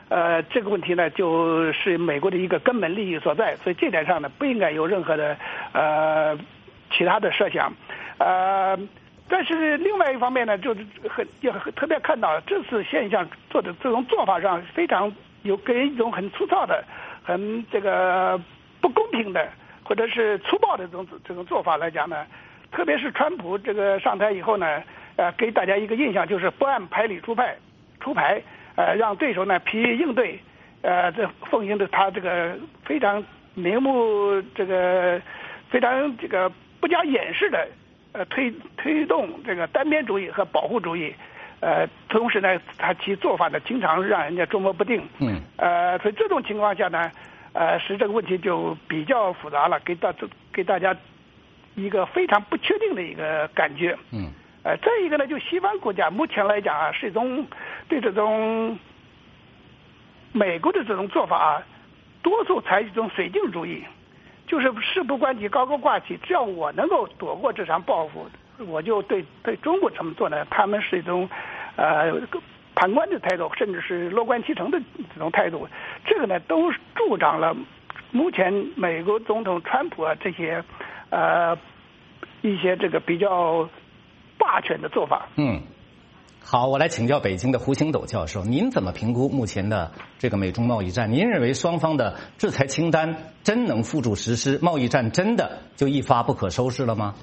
呃，这个问题呢，就是美国的一个根本利益所在，所以这点上呢，不应该有任何的呃其他的设想，呃。但是另外一方面呢，就是很也特别看到这次现象做的这种做法上非常有给人一种很粗糙的、很这个不公平的或者是粗暴的这种这种做法来讲呢，特别是川普这个上台以后呢，呃，给大家一个印象就是不按牌理出牌，出牌，呃，让对手呢疲于应对，呃，这奉行的他这个非常明目这个非常这个不加掩饰的。呃，推推动这个单边主义和保护主义，呃，同时呢，他其做法呢，经常让人家捉摸不定。嗯。呃，所以这种情况下呢，呃，使这个问题就比较复杂了，给大给大家一个非常不确定的一个感觉。嗯。呃，再一个呢，就西方国家目前来讲啊，是一种对这种美国的这种做法啊，多数采取一种水镜主义。就是事不关己高高挂起，只要我能够躲过这场报复，我就对对中国这么做呢，他们是一种呃旁观的态度，甚至是乐观其成的这种态度。这个呢，都助长了目前美国总统川普啊这些呃一些这个比较霸权的做法。 嗯。好，我来请教北京的胡星斗教授，您怎么评估目前的这个美中贸易战？您认为双方的制裁清单真能付诸实施，贸易战真的就一发不可收拾了吗？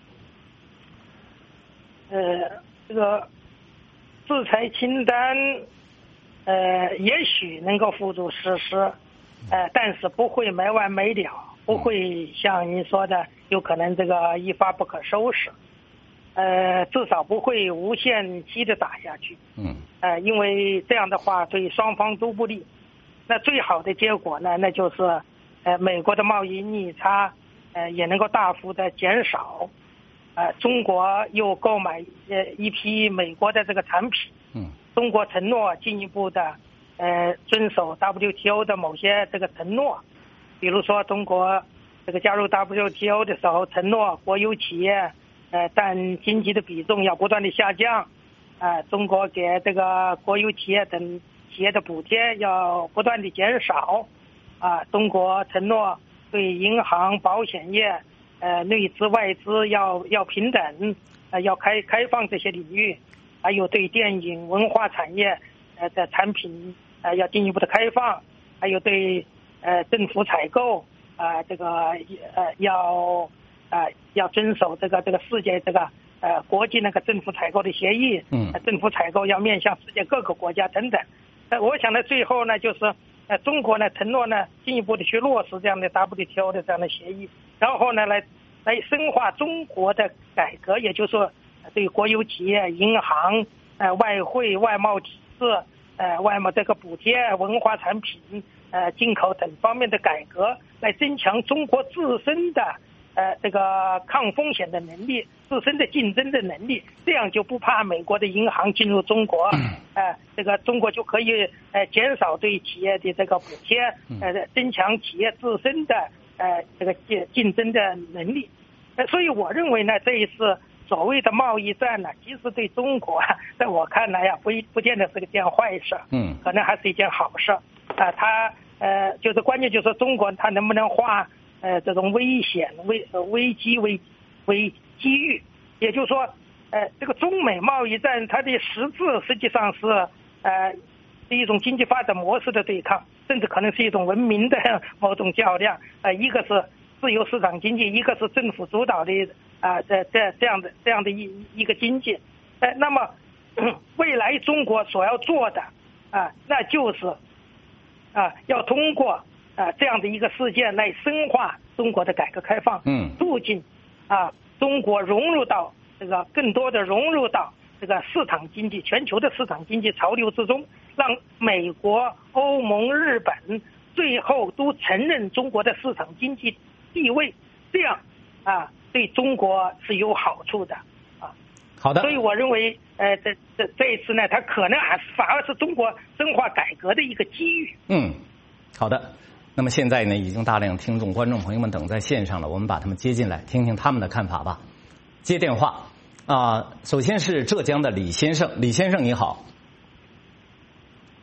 呃，这个制裁清单，呃，也许能够付诸实施，呃，但是不会没完没了，不会像您说的，有可能这个一发不可收拾。呃，至少不会无限期的打下去。嗯。呃，因为这样的话对双方都不利。那最好的结果呢，那就是呃美国的贸易逆差呃也能够大幅的减少。呃，中国又购买呃一批美国的这个产品。嗯。中国承诺进一步的呃遵守 W T O 的某些这个承诺，比如说中国这个加入 W T O 的时候承诺国有企业。呃，占经济的比重要不断的下降，啊、呃，中国给这个国有企业等企业的补贴要不断的减少，啊、呃，中国承诺对银行、保险业，呃，内资外资要要平等，呃，要开开放这些领域，还有对电影文化产业呃的产品呃要进一步的开放，还有对呃政府采购啊、呃、这个呃要。啊、呃，要遵守这个这个世界这个呃国际那个政府采购的协议，嗯，政府采购要面向世界各个国家等等。呃，我想呢，最后呢，就是呃中国呢承诺呢进一步的去落实这样的 W T O 的这样的协议，然后呢来来深化中国的改革，也就是说对国有企业、银行、呃外汇、外贸体制、呃外贸这个补贴、文化产品、呃进口等方面的改革，来增强中国自身的。呃，这个抗风险的能力，自身的竞争的能力，这样就不怕美国的银行进入中国，呃，这个中国就可以呃减少对企业的这个补贴，呃，增强企业自身的呃这个竞竞争的能力。呃，所以我认为呢，这一次所谓的贸易战呢，其实对中国啊，在我看来呀、啊，不不见得是个件坏事，嗯，可能还是一件好事。啊、呃，它呃就是关键就是中国它能不能化。呃，这种危险、危危机为为机遇，也就是说，呃，这个中美贸易战它的实质实际上是呃是一种经济发展模式的对抗，甚至可能是一种文明的某种较量。呃，一个是自由市场经济，一个是政府主导的啊，这这这样的这样的一一个经济。呃，那么未来中国所要做的啊，那就是啊，要通过。啊，这样的一个事件来深化中国的改革开放，嗯，促进啊中国融入到这个更多的融入到这个市场经济、全球的市场经济潮流之中，让美国、欧盟、日本最后都承认中国的市场经济地位，这样啊对中国是有好处的啊。 好的， 所以我认为，呃，这这这一次呢，它可能还是反而是中国深化改革的一个机遇。 嗯，好的。那么现在呢，已经大量听众、观众朋友们等在线上了，我们把他们接进来，听听他们的看法吧。接电话啊、呃，首先是浙江的李先生，李先生你好。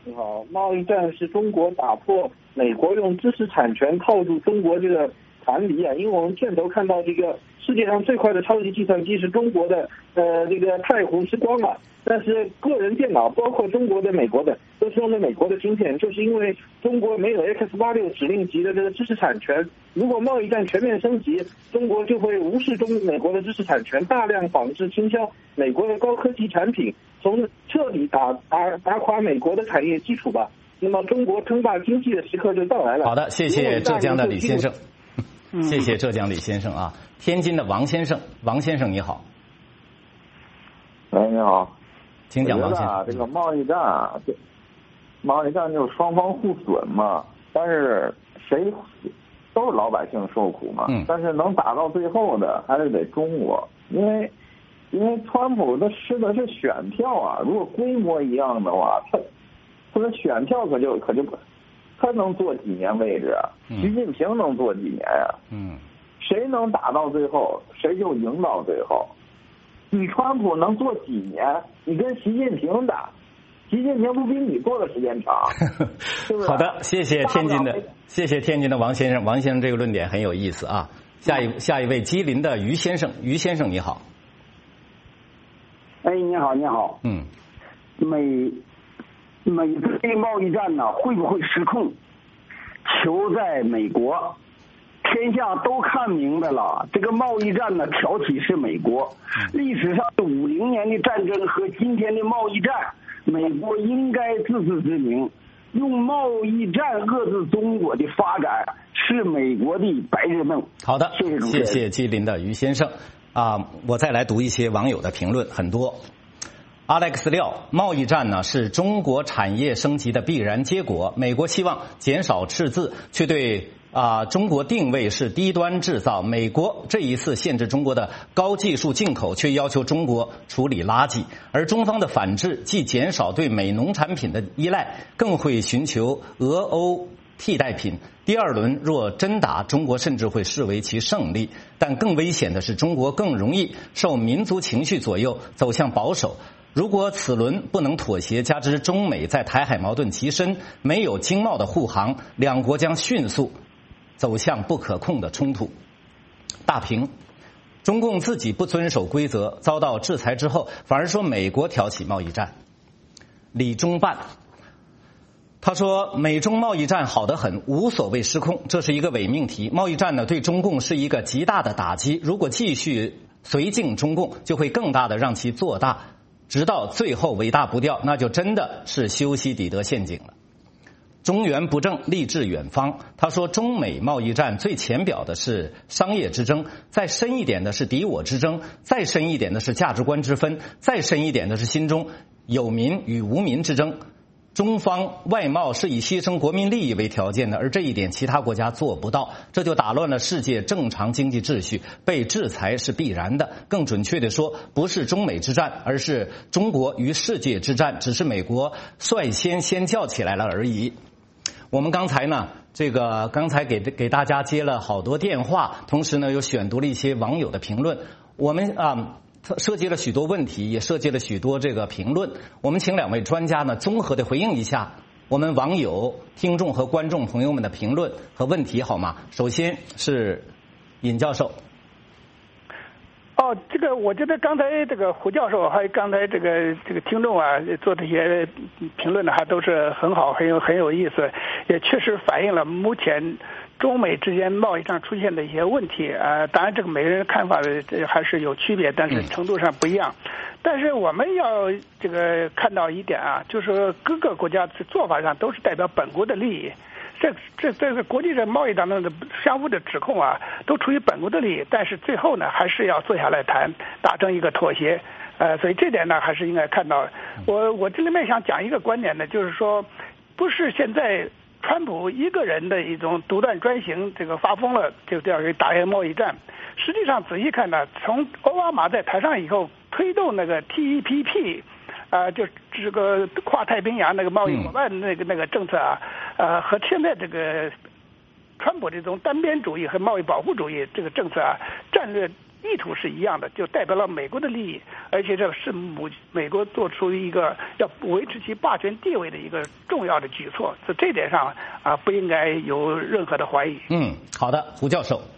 你好，贸易战是中国打破美国用知识产权套住中国这个盘篱啊，因为我们片头看到这个世界上最快的超级计算机是中国的，呃，这个太湖之光啊。但是个人电脑，包括中国的、美国的，都是用的美国的芯片，就是因为中国没有 X 八十六 指令集的这个知识产权。如果贸易战全面升级，中国就会无视中美国的知识产权，大量仿制倾销美国的高科技产品，从彻底打打打垮美国的产业基础吧。那么中国称霸经济的时刻就到来了。 好的，谢谢浙江的李先生。谢谢浙江李先生啊，天津的王先生，王先生你好。 喂，你好。 请讲，王先生。 啊，这个贸易战啊，这贸易战就是双方互损嘛，但是谁都是老百姓受苦嘛。嗯。但是能打到最后的还是得中国，因为因为川普他吃的是选票啊，如果规模一样的话，他他的选票可就可就不，他能做几年位置啊？嗯、习近平能做几年呀、啊？ 嗯。 谁能打到最后，谁就赢到最后。你川普能做几年？你跟习近平打，习近平不比你做的时间长，是不是？ 好的，谢谢天津的，谢谢天津的王先生。王先生这个论点很有意思啊。下一下一位吉林的于先生，于先生你好。 哎，你好，你好。 嗯。 美美对贸易战呢会不会失控？球在美国。天下都看明白了，这个贸易战呢，挑起是美国。历史上五零年的战争和今天的贸易战，美国应该自知之明。用贸易战遏制中国的发展，是美国的白日梦。 好的，谢谢谢谢吉林的于先生啊，我再来读一些网友的评论，很多。Alex 廖，贸易战呢是中国产业升级的必然结果。美国希望减少赤字，却对。啊，中国定位是低端制造。美国这一次限制中国的高技术进口，却要求中国处理垃圾，而中方的反制既减少对美农产品的依赖，更会寻求俄欧替代品。第二轮若真打，中国甚至会视为其胜利。但更危险的是，中国更容易受民族情绪左右，走向保守。如果此轮不能妥协，加之中美在台海矛盾极深，没有经贸的护航，两国将迅速走向不可控的冲突。大平，中共自己不遵守规则，遭到制裁之后，反而说美国挑起贸易战。李中办，他说美中贸易战好得很，无所谓失控，这是一个伪命题。贸易战呢，对中共是一个极大的打击，如果继续绥靖中共，就会更大的让其做大，直到最后尾大不掉，那就真的是修昔底德陷阱了。中原不正，立志远方。他说，中美贸易战最浅表的是商业之争，再深一点的是敌我之争，再深一点的是价值观之分，再深一点的是心中有民与无民之争。中方外贸是以牺牲国民利益为条件的，而这一点其他国家做不到，这就打乱了世界正常经济秩序，被制裁是必然的。更准确地说，不是中美之战，而是中国与世界之战，只是美国率先先叫起来了而已。我们刚才呢，这个刚才给给大家接了好多电话，同时呢又选读了一些网友的评论。我们啊涉及了许多问题，也涉及了许多这个评论。我们请两位专家呢综合的回应一下我们网友、听众和观众朋友们的评论和问题，好吗？首先是尹教授。 哦，这个我觉得刚才这个胡教授还有刚才这个这个听众啊做这些评论呢，还都是很好，很有很有意思，也确实反映了目前中美之间贸易上出现的一些问题啊、呃。当然，这个每个人看法的还是有区别，但是程度上不一样。嗯、但是我们要这个看到一点啊，就是各个国家的做法上都是代表本国的利益。这这这个国际的贸易当中的相互的指控啊，都出于本国的利益，但是最后呢，还是要坐下来谈，达成一个妥协。呃，所以这点呢，还是应该看到。我我这里面想讲一个观点呢，就是说，不是现在川普一个人的一种独断专行，这个发疯了就这样去打一个贸易战。实际上仔细看呢，从奥巴马在台上以后推动那个 T P P。啊、呃，就这个跨太平洋那个贸易伙伴那个那个政策啊，呃，和现在这个川普这种单边主义和贸易保护主义这个政策啊，战略意图是一样的，就代表了美国的利益，而且这是美美国做出一个要维持其霸权地位的一个重要的举措，在这点上啊，不应该有任何的怀疑。 嗯，好的，胡教授。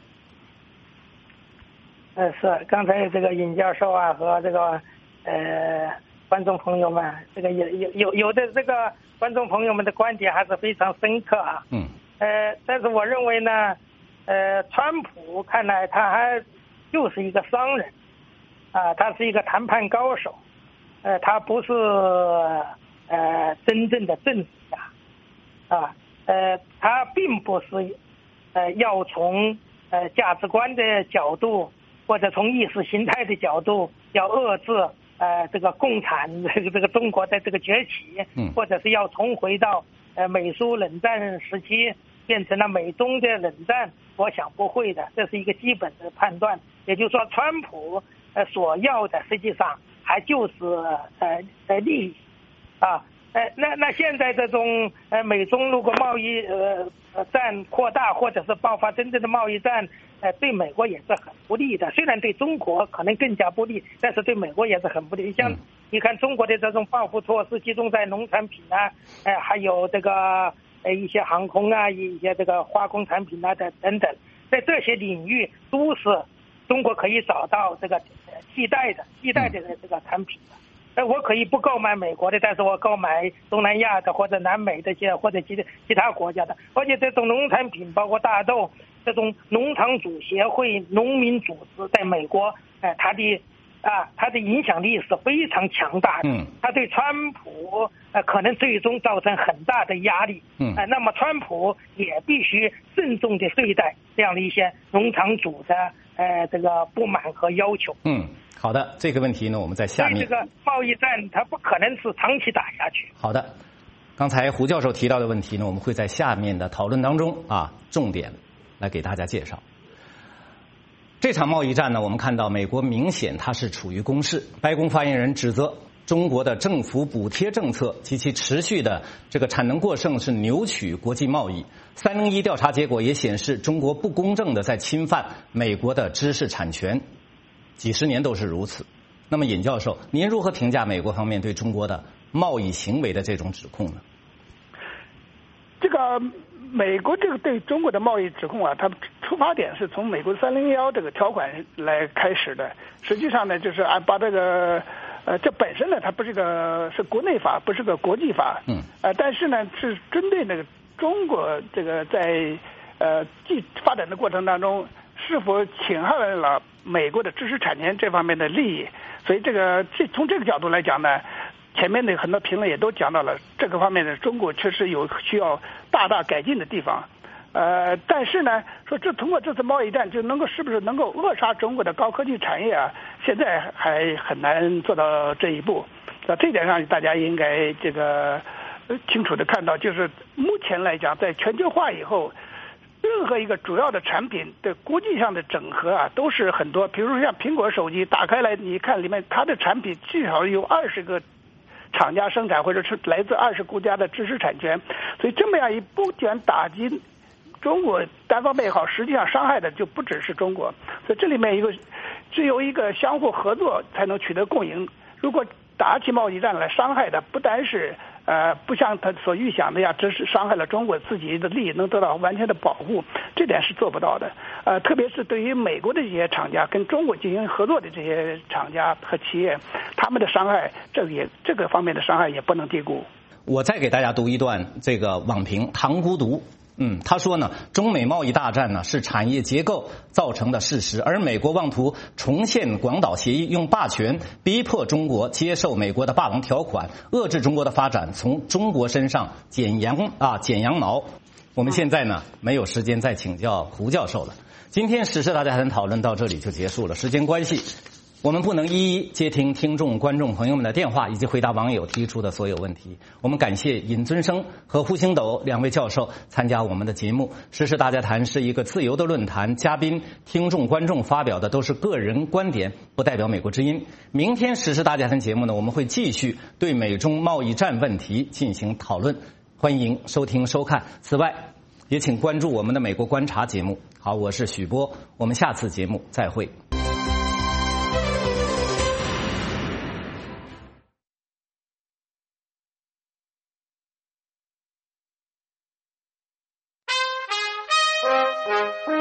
呃，是刚才这个尹教授啊和这个呃观众朋友们，这个有有有有的这个观众朋友们的观点还是非常深刻啊。 嗯。 呃，但是我认为呢，呃，川普看来他还就是一个商人，啊，他是一个谈判高手，呃，他不是呃真正的政治家，啊，呃，他并不是呃要从呃价值观的角度或者从意识形态的角度要遏制呃这个共产这个这个中国的这个崛起， 嗯， 或者是要重回到呃美苏冷战时期变成了美中的冷战，我想不会的，这是一个基本的判断。也就是说，川普呃所要的实际上还就是呃呃利益啊，呃那那现在这种呃美中如果贸易呃战扩大或者是爆发真正的贸易战，呃对美国也是很不利的。虽然对中国可能更加不利，但是对美国也是很不利。像你看中国的这种报复措施集中在农产品啊，呃还有这个呃一些航空啊，一些这个化工产品啊等等等，在这些领域都是中国可以找到这个替代的替代的这个产品的。呃，我可以不购买美国的，但是我购买东南亚的或者南美这些或者其其他国家的。而且这种农产品，包括大豆，这种农场主协会、农民组织，在美国，呃，它的啊，它的影响力是非常强大的。 嗯， 它对川普呃可能最终造成很大的压力。 嗯， 呃，那么川普也必须慎重的对待这样的一些农场主的呃这个不满和要求。 嗯。好的，这个问题呢，我们在下面。 这个贸易战它不可能是长期打下去。 好的，刚才胡教授提到的问题呢，我们会在下面的讨论当中啊，重点来给大家介绍。这场贸易战呢，我们看到美国明显它是处于攻势。白宫发言人指责中国的政府补贴政策及其持续的这个产能过剩是扭曲国际贸易。三零一调查结果也显示，中国不公正的在侵犯美国的知识产权。几十年都是如此。那么尹教授，您如何评价美国方面对中国的贸易行为的这种指控呢？ 这个美国这个对中国的贸易指控啊，它出发点是从美国三零幺这个条款来开始的。实际上呢，就是啊把这个呃这本身呢，它不是个是国内法，不是个国际法。 嗯。 呃，但是呢，是针对那个中国这个在呃继发展的过程当中，是否侵害了美国的知识产权这方面的利益，所以这个这从这个角度来讲呢，前面的很多评论也都讲到了这个方面的中国确实有需要大大改进的地方。呃，但是呢，说这通过这次贸易战就能够是不是能够扼杀中国的高科技产业啊？现在还很难做到这一步。在这点上，大家应该这个清楚的看到，就是目前来讲，在全球化以后，任何一个主要的产品的国际上的整合啊，都是很多。比如说像苹果手机，打开来你看里面它的产品至少有二十个厂家生产，或者是来自二十国家的知识产权。所以这么样一不仅打击中国单方面好，实际上伤害的就不只是中国。所以这里面一个只有一个相互合作才能取得共赢。如果打起贸易战来，伤害的不单是呃，不像他所预想的呀，只是伤害了中国自己的利益能得到完全的保护，这点是做不到的。呃，特别是对于美国的这些厂家跟中国进行合作的这些厂家和企业，他们的伤害，这个也这个方面的伤害也不能低估。 我再给大家读一段这个网评，唐孤独。嗯，他说呢，中美贸易大战呢是产业结构造成的事实，而美国妄图重现广岛协议，用霸权逼迫中国接受美国的霸王条款，遏制中国的发展，从中国身上剪羊啊剪羊毛。我们现在呢没有时间再请教胡教授了。今天时事大家谈讨论到这里就结束了，时间关系，我们不能一一接听听众观众朋友们的电话以及回答网友提出的所有问题。我们感谢尹尊生和胡星斗两位教授参加我们的节目。时事大家谈是一个自由的论坛，嘉宾听众观众发表的都是个人观点，不代表美国之音。明天时事大家谈节目呢，我们会继续对美中贸易战问题进行讨论，欢迎收听收看。此外也请关注我们的美国观察节目。好，我是许波，我们下次节目再会。